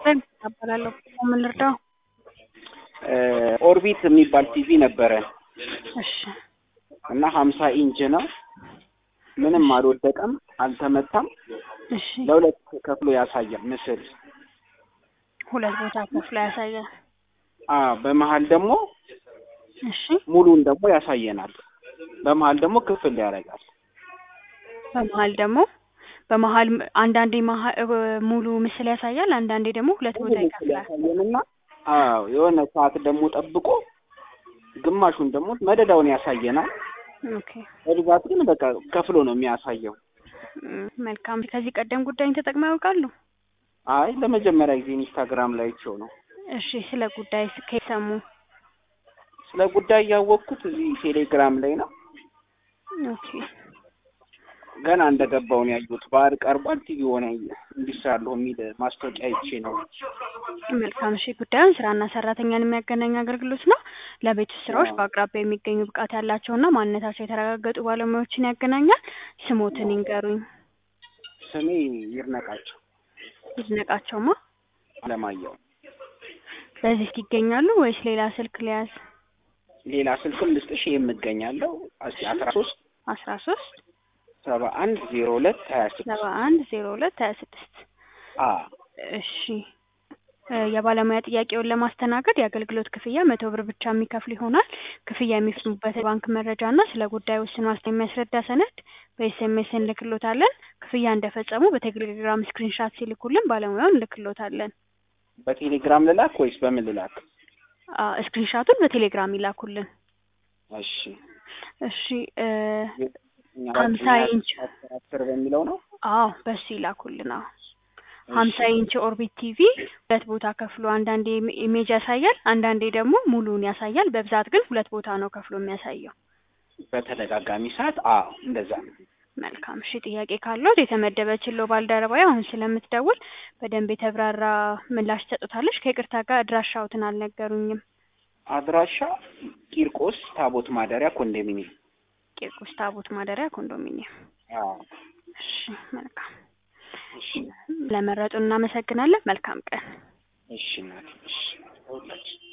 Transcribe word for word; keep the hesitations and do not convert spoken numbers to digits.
ይስጥልኝ እባላለሁ። ምን ልርዳው? ኦርቢት የሚባል ቲቪ ነበረ እሺ እና ሀምሳ ኢንች ነው። ምንም አልወደቀም፣ አልተመታም። እሺ ለሁለት ከፍሎ ያሳያል ምስል። ሁለት ቦታ ከፍሎ ያሳያል። አዎ በመሃል ደግሞ እሺ ሙሉን ደግሞ ያሳየናል። በመሃል ደግሞ ክፍል ያደርጋል። በመሃል ደግሞ በመሃል አንዳንዴ ሙሉ ምስል ያሳያል፣ አንዳንዴ ደግሞ ሁለት ቦታ ይከፍላል። ያሳየንና አዎ የሆነ ሰዓት ደግሞ ጠብቆ ግማሹን ደግሞ መደዳውን ያሳየናል። ኦኬ በብዛት ግን በቃ ከፍሎ ነው የሚያሳየው። መልካም። ከዚህ ቀደም ጉዳይን ተጠቅመው ያውቃሉ? አይ ለመጀመሪያ ጊዜ ኢንስታግራም ላይ አይቼው ነው። እሺ ስለ ጉዳይ ከሰሙ? ስለ ጉዳይ ያወቅኩት እዚህ ቴሌግራም ላይ ነው። ኦኬ ገና እንደገባው ነው ያዩት። ባር ቀርቧል ቲቪ ሆነ እንዲሰራለው የሚል ማስታወቂያ አይቼ ነው። መልካም። እሺ ጉዳዩን ስራና ሰራተኛን የሚያገናኝ አገልግሎት ነው። ለቤት ስራዎች በአቅራቢያ የሚገኙ ብቃት ያላቸውና ማንነታቸው የተረጋገጡ ባለሙያዎችን ያገናኛል። ስሞትን ይንገሩኝ። ስሜ ይርነቃቸው። ይድነቃቸውማ አለማየሁ። በዚህ ይገኛሉ ወይስ ሌላ ስልክ ሊያዝ? ሌላ ስልክም ልስጥሽ። የምገኛለው አስራ ሶስት አስራ ሶስት ሰባ አንድ ዜሮ ሁለት ሀያ ስድስት ሰባ አንድ ዜሮ ሁለት ሀያ ስድስት አ እሺ የባለሙያ ጥያቄውን ለማስተናገድ የአገልግሎት ክፍያ መቶ ብር ብቻ የሚከፍል ይሆናል። ክፍያ የሚፈጽሙበት ባንክ መረጃና ስለ ጉዳዩ ውስን ዋስትና የሚያስረዳ ሰነድ በኤስኤምኤስ እንልክሎታለን። ክፍያ እንደፈጸሙ በቴሌግራም ስክሪንሻት ሲልኩልን ባለሙያውን እንልክሎታለን። በቴሌግራም ልላክ ወይስ በምን ልላክ? አ ስክሪንሻቱን በቴሌግራም ይላኩልን። እሺ እሺ ሀምሳ ኢንች አስር በሚለው ነው? አዎ በሱ ይላኩልን። አዎ ሀምሳ ኢንች ኦርቢት ቲቪ ሁለት ቦታ ከፍሎ አንዳንዴ ኢሜጅ ያሳያል፣ አንዳንዴ ደግሞ ሙሉን ያሳያል። በብዛት ግን ሁለት ቦታ ነው ከፍሎ የሚያሳየው። በተደጋጋሚ ሰዓት አዎ እንደዛ ነው። መልካም። እሺ ጥያቄ ካለው የተመደበችለው ባልደረባዬ አሁን ስለምትደውል በደንብ የተብራራ ምላሽ ትሰጡታለሽ። ከይቅርታ ጋር አድራሻውትን አልነገሩኝም። አድራሻ ቂርቆስ ታቦት ማደሪያ ኮንዶሚኒየም። ቂርቆስ ታቦት ማደሪያ ኮንዶሚኒየም። አዎ እሺ መልካም። እሺ ለመረጡን እናመሰግናለን። መልካም ቀን። እሺ እናቴ እሺ።